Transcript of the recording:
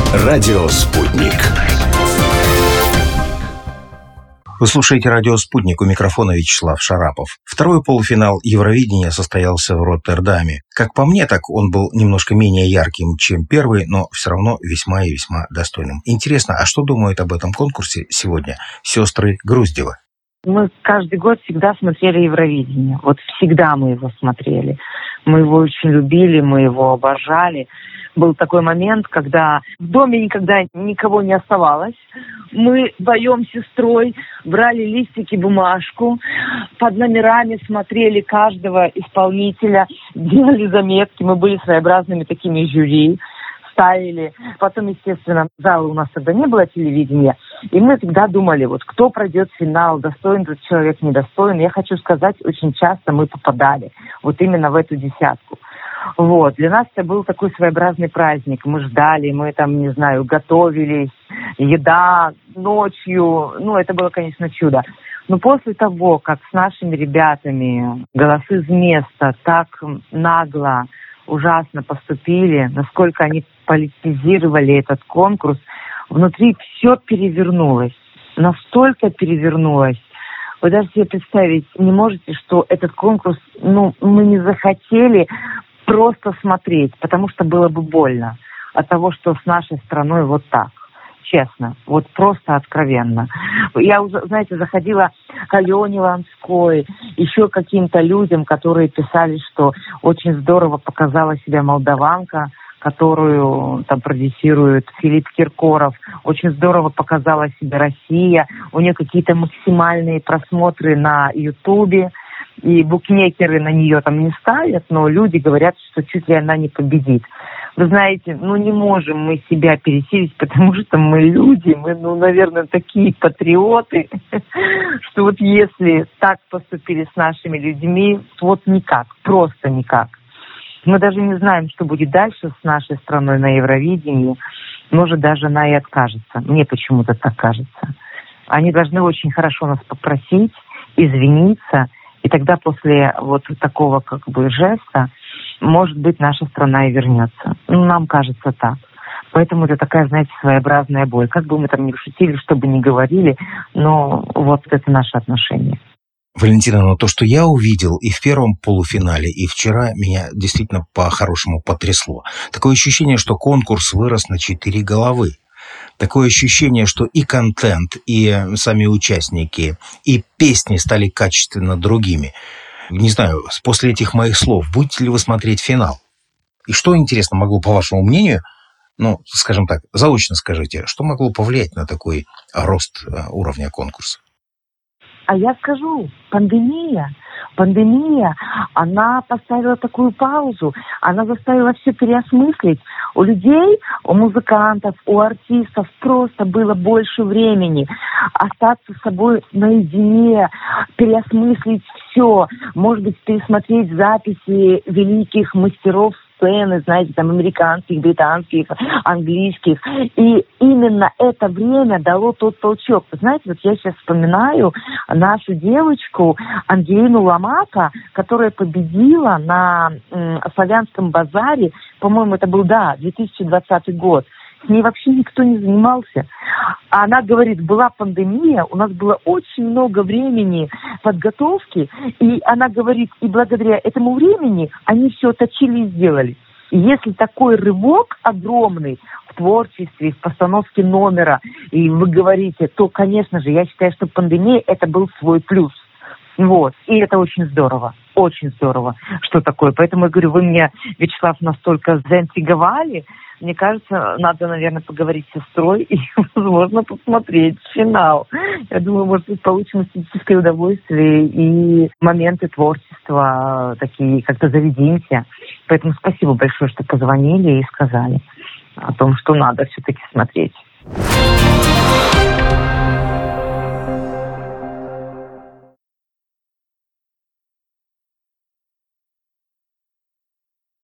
Радио «Спутник». Вы слушаете «Радио Спутник», у микрофона Вячеслав Шарапов. Второй полуфинал Евровидения состоялся в Роттердаме. Как по мне, так он был немножко менее ярким, чем первый, но все равно весьма и весьма достойным. Интересно, а что думают об этом конкурсе сегодня сестры Груздевы? Мы каждый год всегда смотрели Евровидение. Вот всегда мы его смотрели. Мы его очень любили, мы его обожали. Был такой момент, когда в доме никогда никого не оставалось. Мы вдвоем с сестрой брали листики, бумажку, под номерами смотрели каждого исполнителя, делали заметки. Мы были своеобразными такими жюри, ставили. Потом, естественно, зала у нас тогда не было телевидения. И мы всегда думали, вот кто пройдет финал, достоин этот человек, недостоин. Я хочу сказать, очень часто мы попадали вот именно в эту десятку. Вот. Для нас это был такой своеобразный праздник. Мы ждали, мы там, не знаю, готовились, еда ночью. Ну, это было, конечно, чудо. Но после того, как с нашими ребятами «Голосы с места» так нагло, ужасно поступили, насколько они политизировали этот конкурс, внутри все перевернулось. Настолько перевернулось. Вы даже себе представить не можете, что этот конкурс, мы не захотели просто смотреть, потому что было бы больно от того, что с нашей страной вот так. Честно, вот просто откровенно. Я уже, знаете, заходила к Алене Ланской, еще каким-то людям, которые писали, что очень здорово показала себя молдаванка, которую там продюсирует Филипп Киркоров. Очень здорово показала себя Россия. У нее какие-то максимальные просмотры на Ютубе. И букмекеры на нее там не ставят, но люди говорят, что чуть ли она не победит. Вы знаете, не можем мы себя пересилить, потому что мы люди, мы, наверное, такие патриоты, что вот если так поступили с нашими людьми, то вот никак, просто никак. Мы даже не знаем, что будет дальше с нашей страной на Евровидении. Может, даже она и откажется. Мне почему-то так кажется. Они должны очень хорошо нас попросить, извиниться, и тогда после вот такого жеста, может быть, наша страна и вернется. Нам кажется так. Поэтому это такая, знаете, своеобразная боль. Как бы мы там ни шутили, что бы ни говорили, но вот это наше отношение. Валентина, то, что я увидел и в первом полуфинале, и вчера, меня действительно по-хорошему потрясло. Такое ощущение, что конкурс вырос на 4 головы. Такое ощущение, что и контент, и сами участники, и песни стали качественно другими. Не знаю, после этих моих слов, будете ли вы смотреть финал? И что, интересно, могло, по вашему мнению, скажем так, заочно скажите, что могло повлиять на такой рост уровня конкурса? А я скажу, пандемия, она поставила такую паузу, она заставила все переосмыслить. У людей, у музыкантов, у артистов просто было больше времени остаться с собой наедине, переосмыслить все, может быть, пересмотреть записи великих мастеров сцены, знаете, там американских, британских, английских. И именно это время дало тот толчок. Вы знаете, вот я сейчас вспоминаю нашу девочку Ангелину Ломака, которая победила на Славянском базаре, по-моему, это был, 2020 год. С ней вообще никто не занимался. А она говорит, была пандемия, у нас было очень много времени подготовки, и она говорит, и благодаря этому времени они все точили и сделали. И если такой рывок огромный в творчестве, в постановке номера, и вы говорите, то, конечно же, я считаю, что пандемия – это был свой плюс. Вот. И это очень здорово, что такое. Поэтому я говорю, вы меня, Вячеслав, настолько заинтриговали. Мне кажется, надо, наверное, поговорить с сестрой и, возможно, посмотреть финал. Я думаю, может быть, получим эстетическое удовольствие и моменты творчества такие, как-то зарядимся. Поэтому спасибо большое, что позвонили и сказали о том, что надо все-таки смотреть.